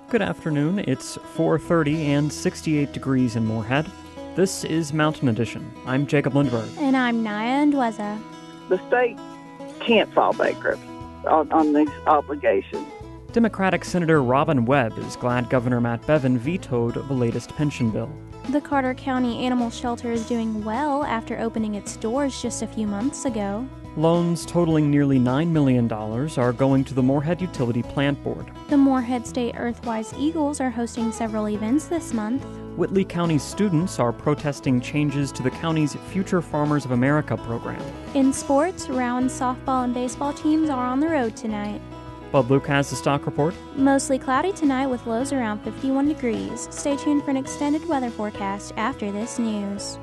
Good afternoon. It's 4:30 and 68 degrees in Moorhead. This is Mountain Edition. I'm Jacob Lindberg. And I'm Naya Ndweza. The state can't file bankruptcy on these obligations. Democratic Senator Robin Webb is glad Governor Matt Bevin vetoed the latest pension bill. The Carter County Animal Shelter is doing well after opening its doors just a few months ago. Loans totaling nearly $9 million are going to the Moorhead Utility Plant Board. The Moorhead State Earthwise Eagles are hosting several events this month. Whitley County students are protesting changes to the county's Future Farmers of America program. In sports, Rowan's softball and baseball teams are on the road tonight. Bud Luke has the stock report. Mostly cloudy tonight with lows around 51 degrees. Stay tuned for an extended weather forecast after this news.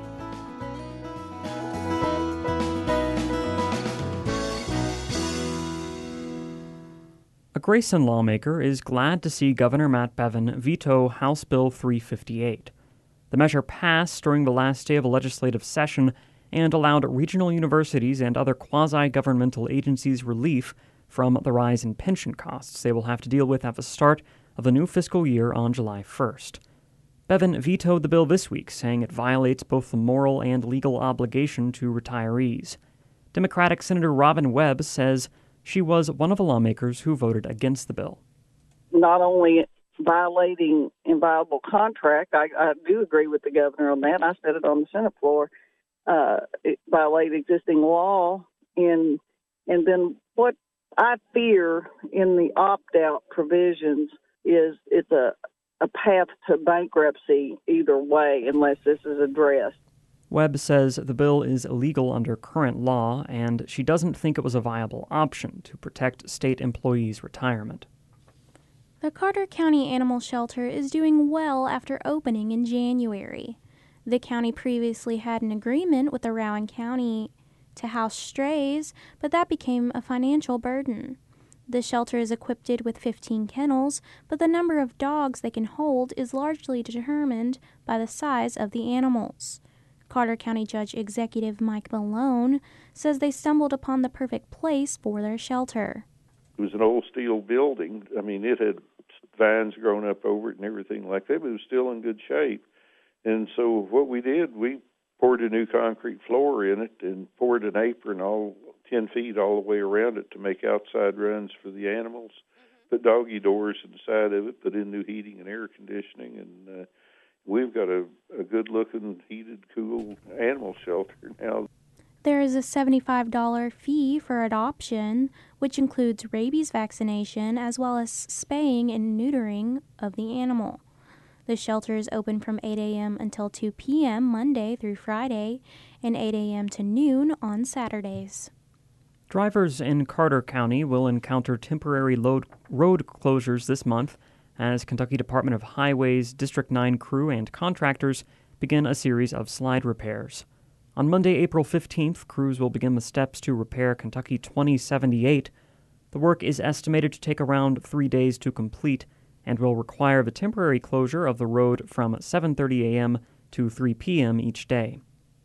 A Grayson lawmaker is glad to see Governor Matt Bevin veto House Bill 358. The measure passed during the last day of a legislative session and allowed regional universities and other quasi-governmental agencies relief from the rise in pension costs they will have to deal with at the start of the new fiscal year on July 1st. Bevin vetoed the bill this week, saying it violates both the moral and legal obligation to retirees. Democratic Senator Robin Webb says she was one of the lawmakers who voted against the bill. Not only violating inviolable contract, I do agree with the governor on that. I said it on the Senate floor. It violated existing law, and then what I fear in the opt-out provisions is it's a path to bankruptcy either way unless this is addressed. Webb says the bill is illegal under current law, and she doesn't think it was a viable option to protect state employees' retirement. The Carter County Animal Shelter is doing well after opening in January. The county previously had an agreement with the Rowan County to house strays, but that became a financial burden. The shelter is equipped with 15 kennels, but the number of dogs they can hold is largely determined by the size of the animals. Carter County Judge Executive Mike Malone says they stumbled upon the perfect place for their shelter. It was an old steel building. I mean, it had vines grown up over it and everything like that, but it was still in good shape. And so what we did, we poured a new concrete floor in it and poured an apron all 10 feet all the way around it to make outside runs for the animals, put doggy doors inside of it, put in new heating and air conditioning, and we've got a good-looking, heated, cool animal shelter now. There is a $75 fee for adoption, which includes rabies vaccination as well as spaying and neutering of the animal. The shelter is open from 8 a.m. until 2 p.m. Monday through Friday and 8 a.m. to noon on Saturdays. Drivers in Carter County will encounter temporary road closures this month as Kentucky Department of Highways, District 9 crew, and contractors begin a series of slide repairs. On Monday, April 15th, crews will begin the steps to repair Kentucky 2078. The work is estimated to take around 3 days to complete and will require the temporary closure of the road from 7:30 a.m. to 3 p.m. each day.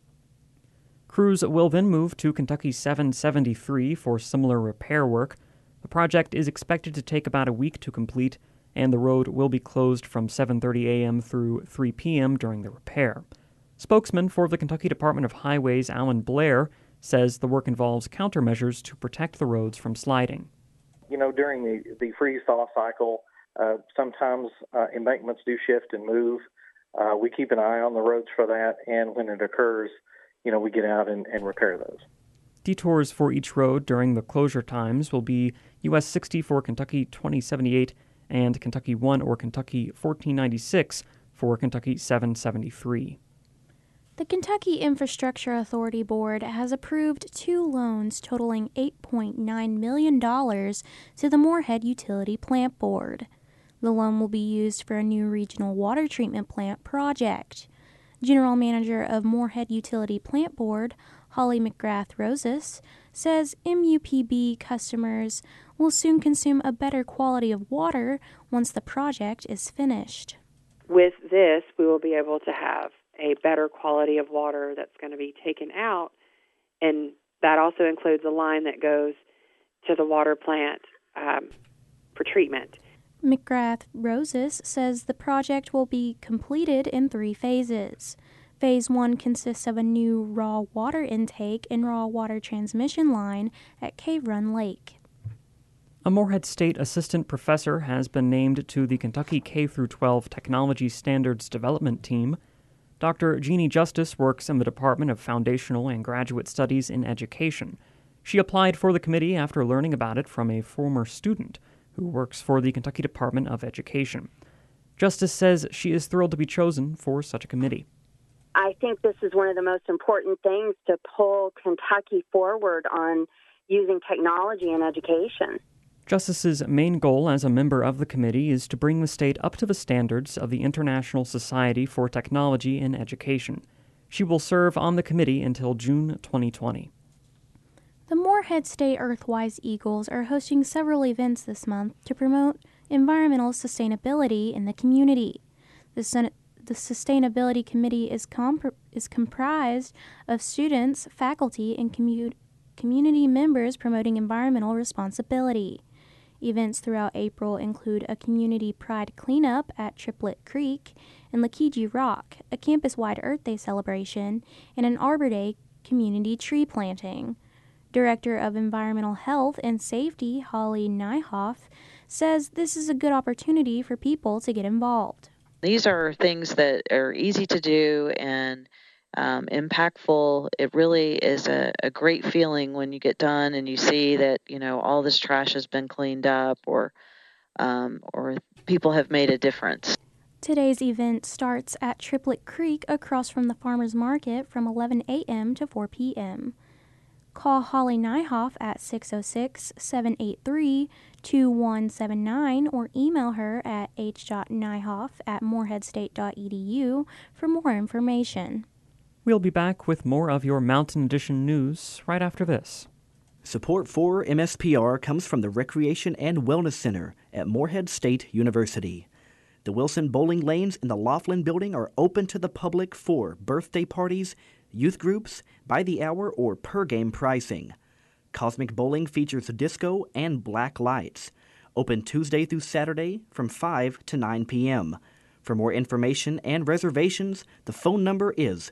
Crews will then move to Kentucky 773 for similar repair work. The project is expected to take about a week to complete, and the road will be closed from 7:30 a.m. through 3 p.m. during the repair. Spokesman for the Kentucky Department of Highways, Alan Blair, says the work involves countermeasures to protect the roads from sliding. You know, during the freeze-thaw cycle, sometimes embankments do shift and move. We keep an eye on the roads for that, and when it occurs, we get out and repair those. Detours for each road during the closure times will be US 60 for Kentucky 2078 and Kentucky 1 or Kentucky 1496 for Kentucky 773. The Kentucky Infrastructure Authority Board has approved 2 loans totaling $8.9 million to the Moorhead Utility Plant Board. The loan will be used for a new regional water treatment plant project. General Manager of Moorhead Utility Plant Board, Holly McGrath-Rosas, says MUPB customers will soon consume a better quality of water once the project is finished. With this, we will be able to have a better quality of water that's going to be taken out, and that also includes a line that goes to the water plant for treatment. McGrath Roses says the project will be completed in 3 phases. Phase 1 consists of a new raw water intake and raw water transmission line at Cave Run Lake. A Morehead State assistant professor has been named to the Kentucky K-12 Technology Standards Development Team. Dr. Jeannie Justice works in the Department of Foundational and Graduate Studies in Education. She applied for the committee after learning about it from a former student who works for the Kentucky Department of Education. Justice says she is thrilled to be chosen for such a committee. I think this is one of the most important things to pull Kentucky forward on using technology in education. Justice's main goal as a member of the committee is to bring the state up to the standards of the International Society for Technology in Education. She will serve on the committee until June 2020. The Morehead State Earthwise Eagles are hosting several events this month to promote environmental sustainability in the community. The Sustainability Committee is comprised of students, faculty, and community members promoting environmental responsibility. Events throughout April include a community pride cleanup at Triplet Creek and Lakiji Rock, a campus-wide Earth Day celebration, and an Arbor Day community tree planting. Director of Environmental Health and Safety, Holly Nyhoff, says this is a good opportunity for people to get involved. These are things that are easy to do and impactful. It really is a great feeling when you get done and you see that, all this trash has been cleaned up or people have made a difference. Today's event starts at Triplet Creek across from the Farmers Market from 11 a.m. to 4 p.m. Call Holly Nyhoff at 606-783-2179 or email her at h.nyhoff@moreheadstate.edu for more information. We'll be back with more of your Mountain Edition news right after this. Support for MSPR comes from the Recreation and Wellness Center at Morehead State University. The Wilson Bowling Lanes in the Laughlin Building are open to the public for birthday parties, youth groups, by the hour or per game pricing. Cosmic Bowling features disco and black lights. Open Tuesday through Saturday from 5 to 9 p.m. For more information and reservations, the phone number is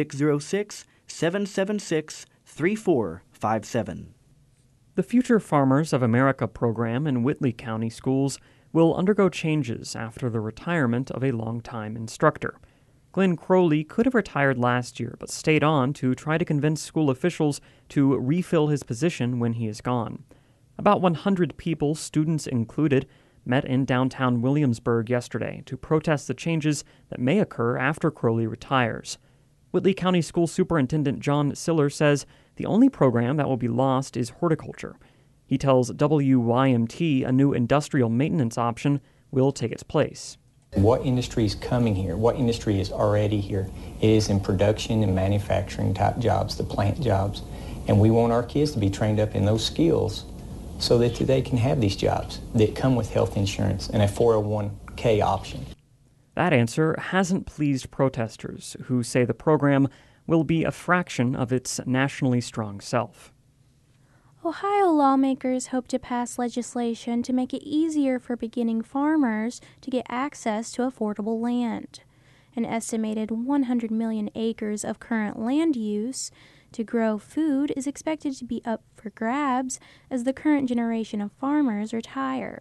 606-776-3457. The Future Farmers of America program in Whitley County schools will undergo changes after the retirement of a longtime instructor. Glenn Crowley could have retired last year, but stayed on to try to convince school officials to refill his position when he is gone. About 100 people, students included, met in downtown Williamsburg yesterday to protest the changes that may occur after Crowley retires. Whitley County School Superintendent John Siller says the only program that will be lost is horticulture. He tells WYMT a new industrial maintenance option will take its place. What industry is coming here, what industry is already here, is in production and manufacturing type jobs, the plant jobs. And we want our kids to be trained up in those skills so that they can have these jobs that come with health insurance and a 401k option. That answer hasn't pleased protesters, who say the program will be a fraction of its nationally strong self. Ohio lawmakers hope to pass legislation to make it easier for beginning farmers to get access to affordable land. An estimated 100 million acres of current land use to grow food is expected to be up for grabs as the current generation of farmers retire.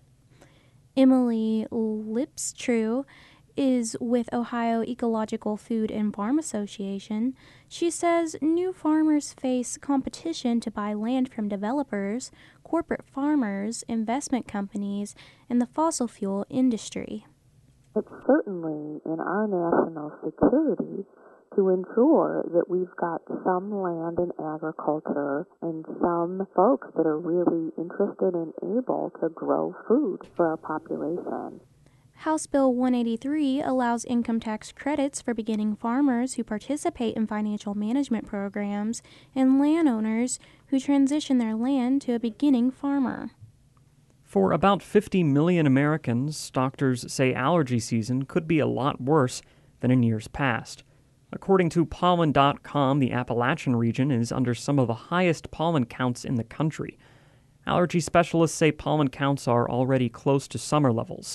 Emily Lipstrew is with Ohio Ecological Food and Farm Association. She says new farmers face competition to buy land from developers, corporate farmers, investment companies, and the fossil fuel industry. It's certainly in our national security to ensure that we've got some land in agriculture and some folks that are really interested and able to grow food for our population. House Bill 183 allows income tax credits for beginning farmers who participate in financial management programs and landowners who transition their land to a beginning farmer. For about 50 million Americans, doctors say allergy season could be a lot worse than in years past. According to pollen.com, the Appalachian region is under some of the highest pollen counts in the country. Allergy specialists say pollen counts are already close to summer levels.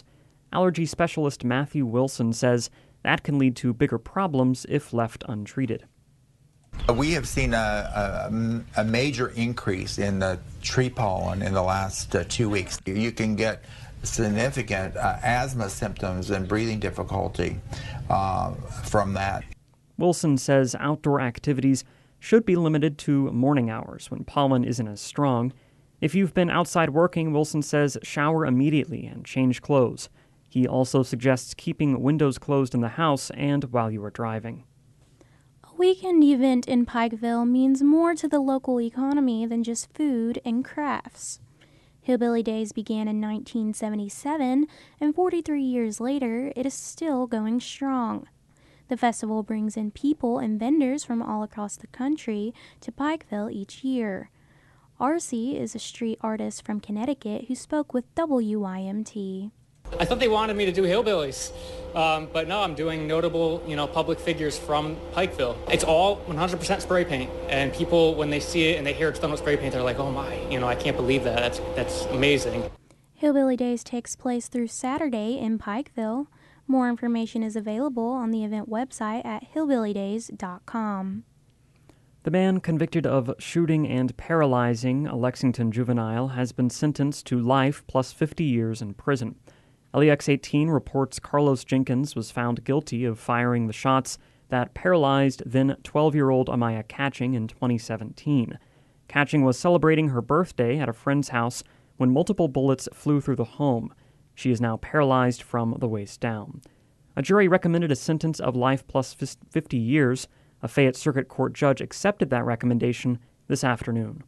Allergy specialist Matthew Wilson says that can lead to bigger problems if left untreated. We have seen a major increase in the tree pollen in the last 2 weeks. You can get significant asthma symptoms and breathing difficulty from that. Wilson says outdoor activities should be limited to morning hours when pollen isn't as strong. If you've been outside working, Wilson says shower immediately and change clothes. He also suggests keeping windows closed in the house and while you are driving. A weekend event in Pikeville means more to the local economy than just food and crafts. Hillbilly Days began in 1977, and 43 years later, it is still going strong. The festival brings in people and vendors from all across the country to Pikeville each year. R.C. is a street artist from Connecticut who spoke with WYMT. I thought they wanted me to do hillbillies, but no, I'm doing notable, public figures from Pikeville. It's all 100% spray paint, and people, when they see it and they hear it's done with spray paint, they're like, oh my, I can't believe that. That's amazing. Hillbilly Days takes place through Saturday in Pikeville. More information is available on the event website at hillbillydays.com. The man convicted of shooting and paralyzing a Lexington juvenile has been sentenced to life plus 50 years in prison. LEX 18 reports Carlos Jenkins was found guilty of firing the shots that paralyzed then 12-year-old Amaya Catching in 2017. Catching was celebrating her birthday at a friend's house when multiple bullets flew through the home. She is now paralyzed from the waist down. A jury recommended a sentence of life plus 50 years. A Fayette Circuit Court judge accepted that recommendation this afternoon.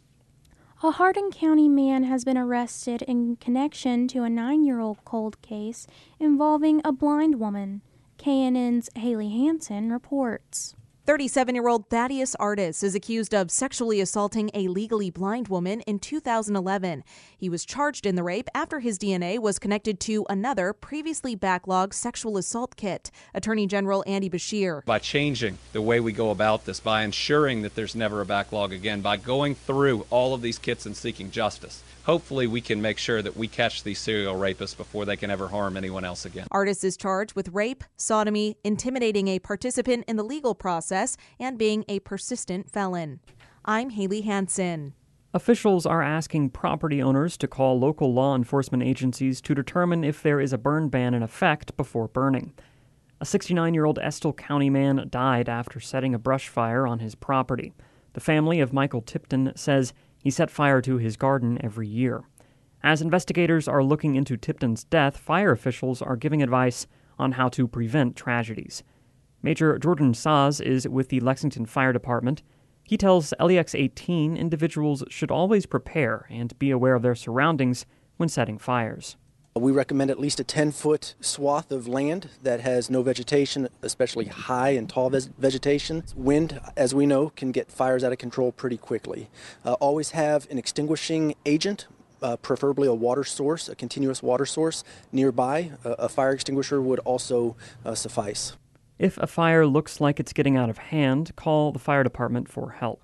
A Hardin County man has been arrested in connection to a 9-year-old cold case involving a blind woman. KNN's Haley Hansen reports. 37-year-old Thaddeus Artis is accused of sexually assaulting a legally blind woman in 2011. He was charged in the rape after his DNA was connected to another previously backlogged sexual assault kit. Attorney General Andy Beshear. By changing the way we go about this, by ensuring that there's never a backlog again, by going through all of these kits and seeking justice, hopefully we can make sure that we catch these serial rapists before they can ever harm anyone else again. Artis is charged with rape, sodomy, intimidating a participant in the legal process, and being a persistent felon. I'm Haley Hansen. Officials are asking property owners to call local law enforcement agencies to determine if there is a burn ban in effect before burning. A 69-year-old Estill County man died after setting a brush fire on his property. The family of Michael Tipton says he set fire to his garden every year. As investigators are looking into Tipton's death, fire officials are giving advice on how to prevent tragedies. Major Jordan Saz is with the Lexington Fire Department. He tells LEX 18 individuals should always prepare and be aware of their surroundings when setting fires. We recommend at least a 10-foot swath of land that has no vegetation, especially high and tall vegetation. Wind, as we know, can get fires out of control pretty quickly. Always have an extinguishing agent, preferably a water source, a continuous water source nearby. A fire extinguisher would also suffice. If a fire looks like it's getting out of hand, call the fire department for help.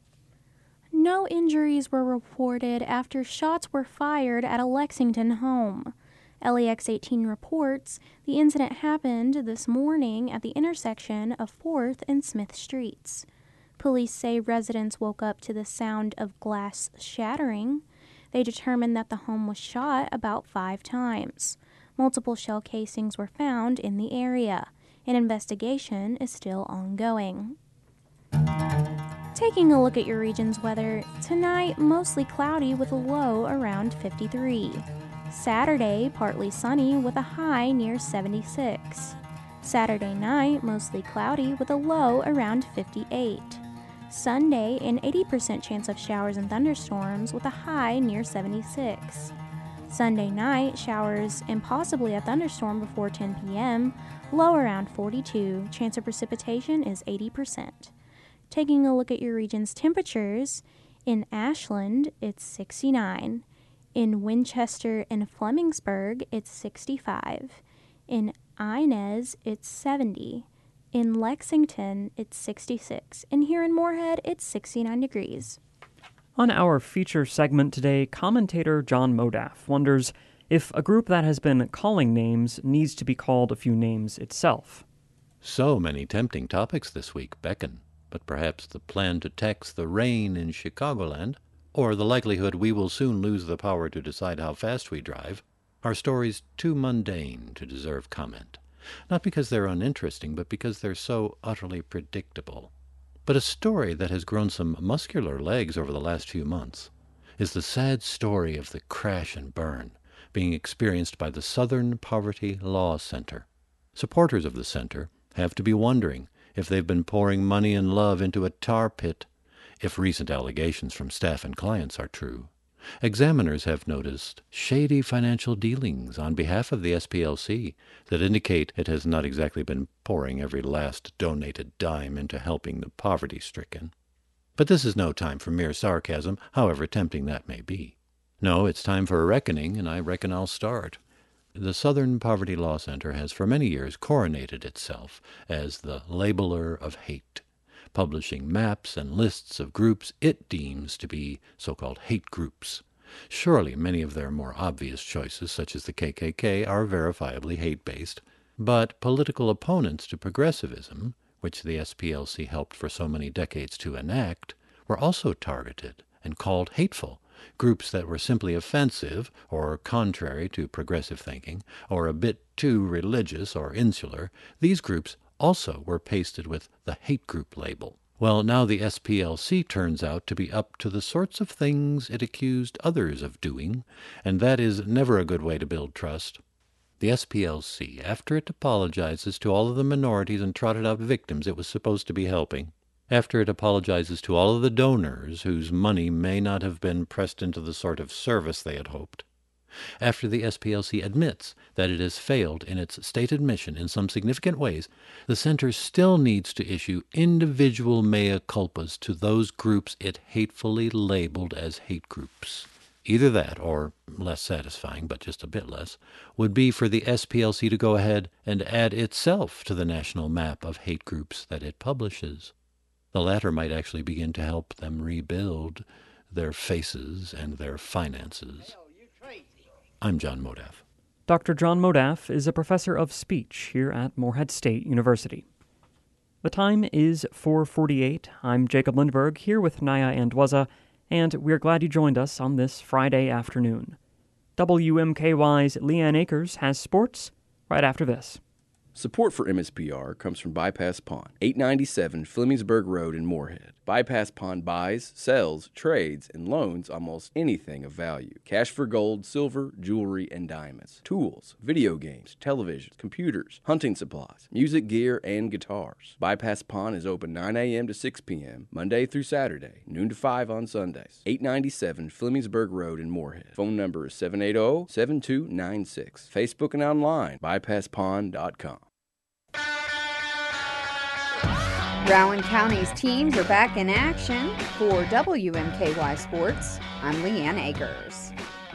No injuries were reported after shots were fired at a Lexington home. LEX 18 reports the incident happened this morning at the intersection of 4th and Smith Streets. Police say residents woke up to the sound of glass shattering. They determined that the home was shot about 5 times. Multiple shell casings were found in the area. An investigation is still ongoing. Taking a look at your region's weather, tonight mostly cloudy with a low around 53. Saturday, partly sunny with a high near 76. Saturday night, mostly cloudy with a low around 58. Sunday, an 80% chance of showers and thunderstorms with a high near 76. Sunday night, showers and possibly a thunderstorm before 10 p.m., low around 42. Chance of precipitation is 80%. Taking a look at your region's temperatures, in Ashland, it's 69. In Winchester and Flemingsburg, it's 65. In Inez, it's 70. In Lexington, it's 66. And here in Moorhead, it's 69 degrees. On our feature segment today, commentator John Modaff wonders if a group that has been calling names needs to be called a few names itself. So many tempting topics this week beckon, but perhaps the plan to tax the rain in Chicagoland, or the likelihood we will soon lose the power to decide how fast we drive, are stories too mundane to deserve comment. Not because they're uninteresting, but because they're so utterly predictable. But a story that has grown some muscular legs over the last few months is the sad story of the crash and burn being experienced by the Southern Poverty Law Center. Supporters of the center have to be wondering if they've been pouring money and love into a tar pit, if recent allegations from staff and clients are true. Examiners have noticed shady financial dealings on behalf of the SPLC that indicate it has not exactly been pouring every last donated dime into helping the poverty-stricken. But this is no time for mere sarcasm, however tempting that may be. No, it's time for a reckoning, and I reckon I'll start. The Southern Poverty Law Center has for many years coronated itself as the labeler of hate, publishing maps and lists of groups it deems to be so-called hate groups. Surely many of their more obvious choices, such as the KKK, are verifiably hate-based, but political opponents to progressivism, which the SPLC helped for so many decades to enact, were also targeted and called hateful, groups that were simply offensive or contrary to progressive thinking, or a bit too religious or insular. These groups also were pasted with the hate group label. Well, now the SPLC turns out to be up to the sorts of things it accused others of doing, and that is never a good way to build trust. The SPLC, after it apologizes to all of the minorities and trotted out victims it was supposed to be helping, after it apologizes to all of the donors whose money may not have been pressed into the sort of service they had hoped, after the SPLC admits that it has failed in its stated mission in some significant ways, the center still needs to issue individual mea culpas to those groups it hatefully labeled as hate groups. Either that, or, less satisfying, but just a bit less, would be for the SPLC to go ahead and add itself to the national map of hate groups that it publishes. The latter might actually begin to help them rebuild their faces and their finances. I'm John Modaff. Dr. John Modaff is a professor of speech here at Morehead State University. The time is 4:48. I'm Jacob Lindberg here with Naya Andwaza, and we're glad you joined us on this Friday afternoon. WMKY's Leanne Akers has sports right after this. Support for MSPR comes from Bypass Pond, 897 Flemingsburg Road in Morehead. Bypass Pond buys, sells, trades, and loans almost anything of value. Cash for gold, silver, jewelry, and diamonds. Tools, video games, televisions, computers, hunting supplies, music gear, and guitars. Bypass Pond is open 9 a.m. to 6 p.m., Monday through Saturday, noon to 5 on Sundays. 897 Flemingsburg Road in Morehead. Phone number is 780-7296. Facebook and online, bypasspond.com. Rowan County's teams are back in action. For WMKY Sports, I'm Leanne Akers.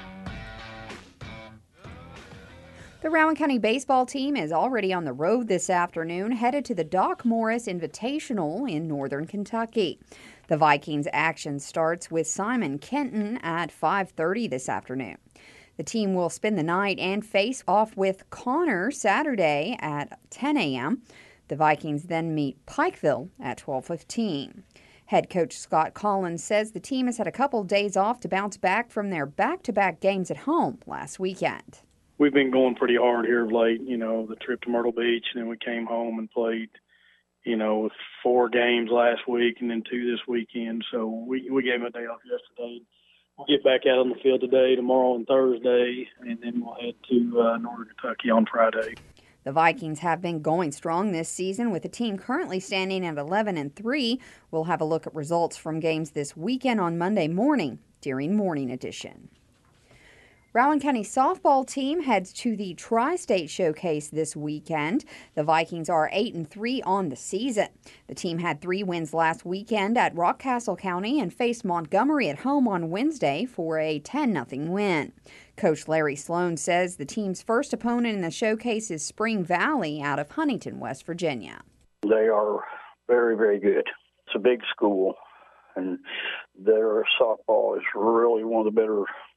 The Rowan County baseball team is already on the road this afternoon, headed to the Doc Morris Invitational in northern Kentucky. The Vikings action starts with Simon Kenton at 5:30 this afternoon. The team will spend the night and face off with Connor Saturday at 10 a.m. The Vikings then meet Pikeville at 12:15. Head coach Scott Collins says the team has had a couple days off to bounce back from their back-to-back games at home last weekend. We've been going pretty hard here of late, the trip to Myrtle Beach, and then we came home and played, 4 games last week and then 2 this weekend. So we gave them a day off yesterday. We'll get back out on the field today, tomorrow, and Thursday, and then we'll head to Northern Kentucky on Friday. The Vikings have been going strong this season, with the team currently standing at 11-3. We'll have a look at results from games this weekend on Monday morning during Morning Edition. Rowan County softball team heads to the Tri-State Showcase this weekend. The Vikings are 8-3 on the season. The team had 3 wins last weekend at Rockcastle County and faced Montgomery at home on Wednesday for a 10-0 win. Coach Larry Sloan says the team's first opponent in the showcase is Spring Valley out of Huntington, West Virginia. They are very, very good. It's a big school, and their softball is really one of the better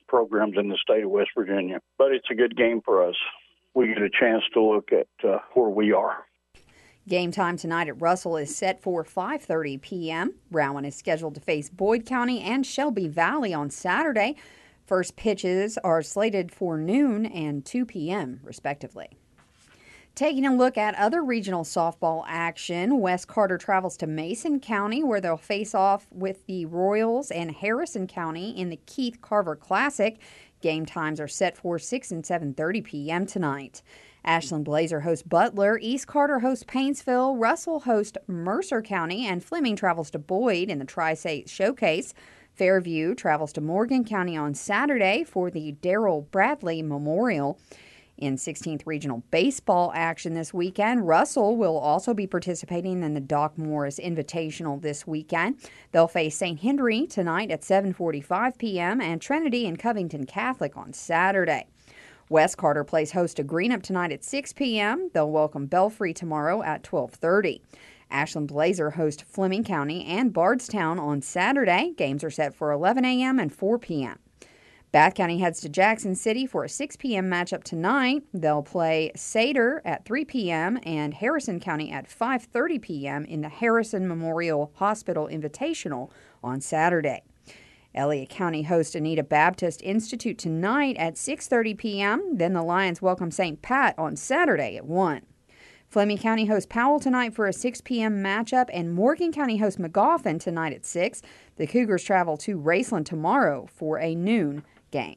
programs in the state of West Virginia. But it's a good game for us. We get a chance to look at where we are. Game time tonight at Russell is set for 5:30 p.m. Rowan is scheduled to face Boyd County and Shelby Valley on Saturday. First pitches are slated for noon and 2 p.m., respectively. Taking a look at other regional softball action, Wes Carter travels to Mason County, where they'll face off with the Royals and Harrison County in the Keith Carver Classic. Game times are set for 6 and 7:30 p.m. tonight. Ashland Blazer hosts Butler, East Carter hosts Painesville, Russell hosts Mercer County, and Fleming travels to Boyd in the Tri-State Showcase. Fairview travels to Morgan County on Saturday for the Darrell Bradley Memorial. In 16th Regional Baseball action this weekend, Russell will also be participating in the Doc Morris Invitational this weekend. They'll face St. Henry tonight at 7:45 p.m. and Trinity and Covington Catholic on Saturday. West Carter plays host to Greenup tonight at 6 p.m. They'll welcome Belfry tomorrow at 12:30. Ashland Blazer host Fleming County and Bardstown on Saturday. Games are set for 11 a.m. and 4 p.m. Bath County heads to Jackson City for a 6 p.m. matchup tonight. They'll play Sater at 3 p.m. and Harrison County at 5:30 p.m. in the Harrison Memorial Hospital Invitational on Saturday. Elliott County hosts Anita Baptist Institute tonight at 6:30 p.m. Then the Lions welcome St. Pat on Saturday at 1. Fleming County hosts Powell tonight for a 6 p.m. matchup, and Morgan County hosts Magoffin tonight at 6. The Cougars travel to Raceland tomorrow for a noon game.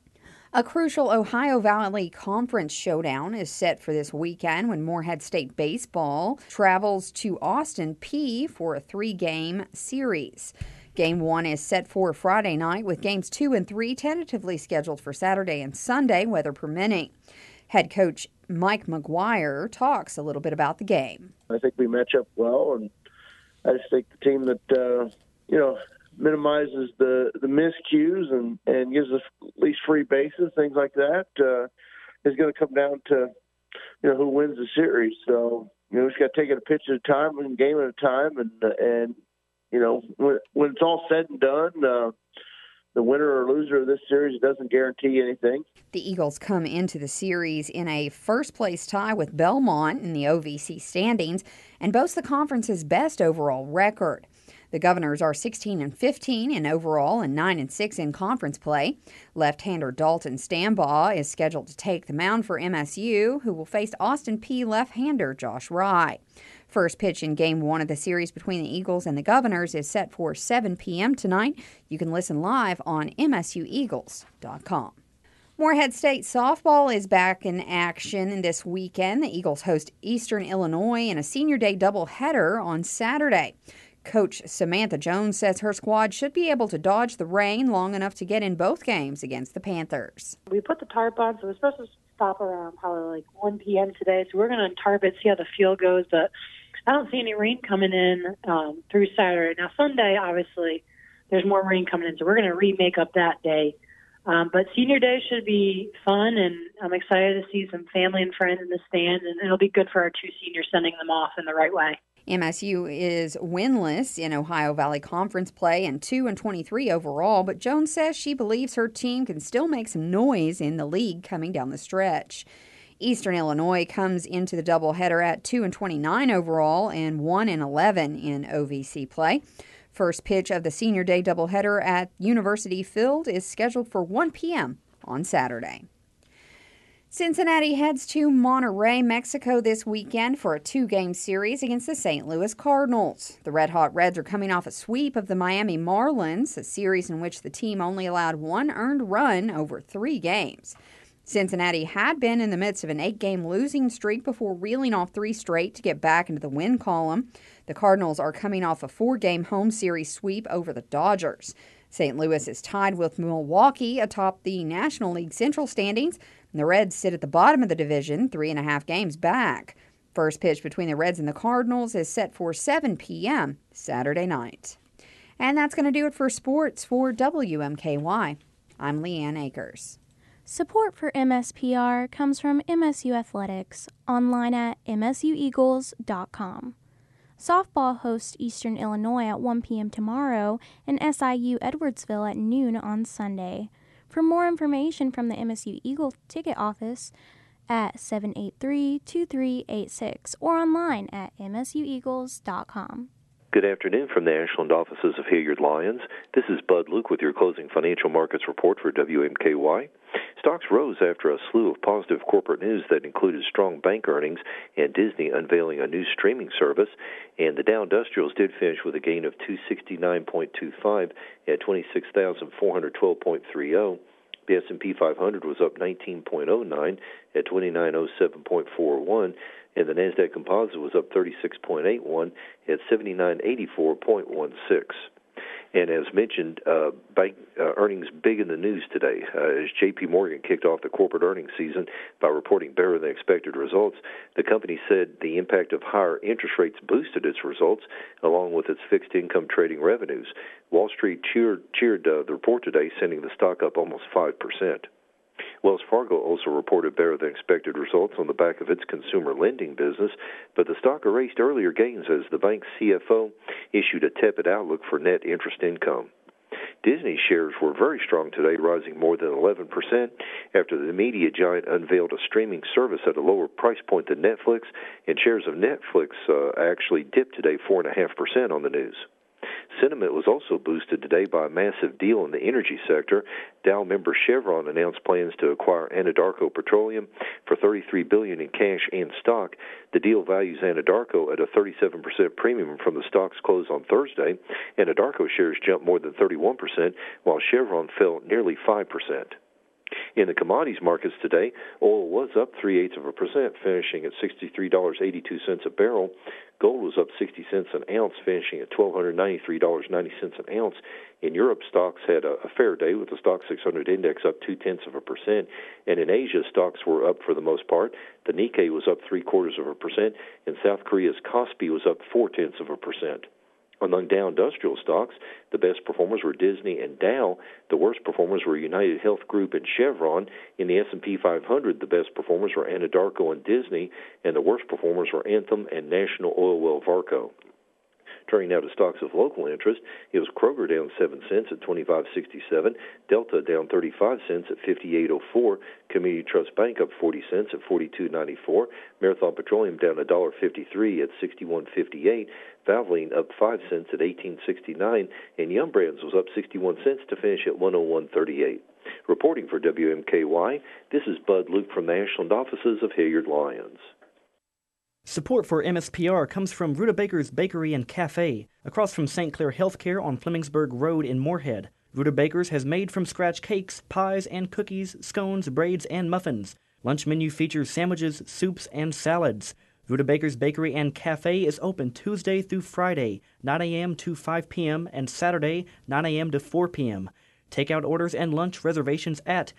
A crucial Ohio Valley Conference showdown is set for this weekend when Morehead State Baseball travels to Austin Peay for a 3-game series. Game 1 is set for Friday night, with games 2 and 3 tentatively scheduled for Saturday and Sunday, weather permitting. Head coach Mike McGuire talks a little bit about the game. I think we match up well, and I just think the team that, minimizes the miscues and gives us at least free bases, things like that, is going to come down to, who wins the series. So, we just got to take it a pitch at a time, one game at a time, and when it's all said and done, the winner or loser of this series doesn't guarantee anything. The Eagles come into the series in a first-place tie with Belmont in the OVC standings and boast the conference's best overall record. The Governors are 16-15 in overall and 9-6 in conference play. Left-hander Dalton Stambaugh is scheduled to take the mound for MSU, who will face Austin Peay left-hander Josh Rye. First pitch in Game 1 of the series between the Eagles and the Governors is set for 7 p.m. tonight. You can listen live on MSUEagles.com. Morehead State softball is back in action this weekend. The Eagles host Eastern Illinois in a Senior Day doubleheader on Saturday. Coach Samantha Jones says her squad should be able to dodge the rain long enough to get in both games against the Panthers. We put the tarp on, so we're supposed to stop around probably like 1 p.m. today, so we're going to tarp it, see how the field goes, but I don't see any rain coming in through Saturday. Now, Sunday, obviously, there's more rain coming in, so we're going to remake up that day. But Senior Day should be fun, and I'm excited to see some family and friends in the stands, and it'll be good for our two seniors sending them off in the right way. MSU is winless in Ohio Valley Conference play and 2-23 overall, but Jones says she believes her team can still make some noise in the league coming down the stretch. Eastern Illinois comes into the doubleheader at 2-29 overall and 1-11 in OVC play. First pitch of the Senior Day doubleheader at University Field is scheduled for 1 p.m. on Saturday. Cincinnati heads to Monterrey, Mexico this weekend for a 2-game series against the St. Louis Cardinals. The Red Hot Reds are coming off a sweep of the Miami Marlins, a series in which the team only allowed 1 earned run over 3 games. Cincinnati had been in the midst of an 8-game losing streak before reeling off 3 straight to get back into the win column. The Cardinals are coming off a 4-game home series sweep over the Dodgers. St. Louis is tied with Milwaukee atop the National League Central standings. The Reds sit at the bottom of the division, 3.5 games back. First pitch between the Reds and the Cardinals is set for 7 p.m. Saturday night. And that's going to do it for sports for WMKY. I'm Leanne Akers. Support for MSPR comes from MSU Athletics, online at msueagles.com. Softball hosts Eastern Illinois at 1 p.m. tomorrow and SIU Edwardsville at noon on Sunday. For more information from the MSU Eagle ticket office at 783-2386 or online at msueagles.com. Good afternoon from the Ashland offices of Hilliard Lyons. This is Bud Luke with your closing financial markets report for WMKY. Stocks rose after a slew of positive corporate news that included strong bank earnings and Disney unveiling a new streaming service. And the Dow Industrials did finish with a gain of 269.25 at 26,412.30. The S&P 500 was up 19.09 at 2907.41, and the Nasdaq Composite was up 36.81 at 7984.16. And as mentioned, bank earnings big in the news today as J.P. Morgan kicked off the corporate earnings season by reporting better than expected results. The company said the impact of higher interest rates boosted its results, along with its fixed income trading revenues. Wall Street cheered the report today, sending the stock up almost 5%. Wells Fargo also reported better than expected results on the back of its consumer lending business, but the stock erased earlier gains as the bank's CFO issued a tepid outlook for net interest income. Disney shares were very strong today, rising more than 11% after the media giant unveiled a streaming service at a lower price point than Netflix, and shares of Netflix actually dipped today 4.5% on the news. Sentiment was also boosted today by a massive deal in the energy sector. Dow member Chevron announced plans to acquire Anadarko Petroleum for $33 billion in cash and stock. The deal values Anadarko at a 37% premium from the stock's close on Thursday. Anadarko shares jumped more than 31%, while Chevron fell nearly 5%. In the commodities markets today, oil was up 0.3%, finishing at $63.82 a barrel. Gold was up 60 cents an ounce, finishing at $1,293.90 an ounce. In Europe, stocks had a fair day with the Stock 600 index up 0.2%, and in Asia, stocks were up for the most part. The Nikkei was up 0.75%, and South Korea's Kospi was up 0.4%. Among Dow Industrial stocks, the best performers were Disney and Dow. The worst performers were United Health Group and Chevron. In the S&P 500, the best performers were Anadarko and Disney, and the worst performers were Anthem and National Oilwell Varco. Turning now to stocks of local interest, it was Kroger down 7 cents at $25.67, Delta down 35 cents at $58.04, Community Trust Bank up 40 cents at $42.94, Marathon Petroleum down $1.53 at $61.58, Valvoline up 5 cents at $18.69, and Yum Brands was up 61 cents to finish at $101.38. Reporting for WMKY, this is Bud Luke from the Ashland offices of Hilliard Lyons. Support for MSPR comes from Rutabaker's Bakery and Cafe, across from St. Clair Healthcare on Flemingsburg Road in Moorhead. Rutabaker's has made-from-scratch cakes, pies, and cookies, scones, braids, and muffins. Lunch menu features sandwiches, soups, and salads. Rutabaker's Bakery and Cafe is open Tuesday through Friday, 9 a.m. to 5 p.m., and Saturday, 9 a.m. to 4 p.m. Takeout orders and lunch reservations at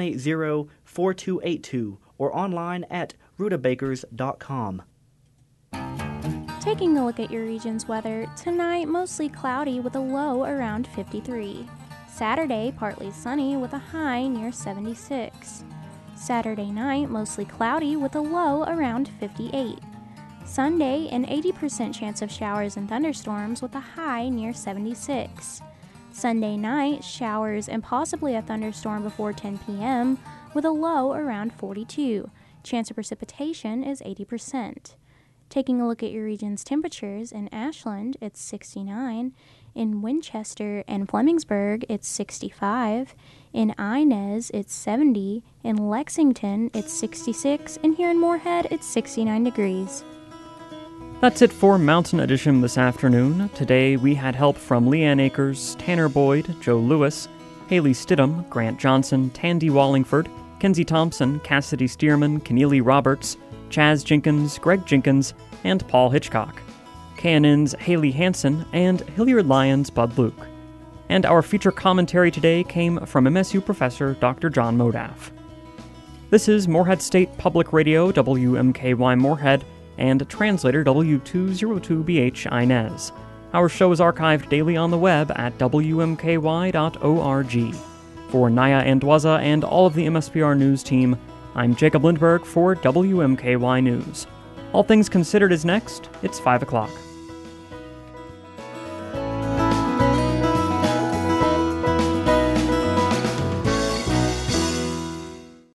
780-4282 or online at rutabakers.com. Taking a look at your region's weather, tonight mostly cloudy with a low around 53. Saturday, partly sunny with a high near 76. Saturday night, mostly cloudy with a low around 58. Sunday, an 80% chance of showers and thunderstorms with a high near 76. Sunday night, showers and possibly a thunderstorm before 10 p.m. with a low around 42. Chance of precipitation is 80%. Taking a look at your region's temperatures, in Ashland, it's 69. In Winchester and Flemingsburg, it's 65. In Inez, it's 70. In Lexington, it's 66. And here in Moorhead, it's 69 degrees. That's it for Mountain Edition this afternoon. Today we had help from Leanne Akers, Tanner Boyd, Joe Lewis, Haley Stidham, Grant Johnson, Tandy Wallingford, Kenzie Thompson, Cassidy Stearman, Keneally Roberts, Chaz Jenkins, Greg Jenkins, and Paul Hitchcock, KNN's Haley Hansen, and Hilliard Lyons' Bud Luke. And our feature commentary today came from MSU professor Dr. John Modaff. This is Moorhead State Public Radio, WMKY Moorhead, and translator W202BH Inez. Our show is archived daily on the web at WMKY.org. For Naya Andwaza and all of the MSPR News team, I'm Jacob Lindberg for WMKY News. All Things Considered is next. It's 5 o'clock.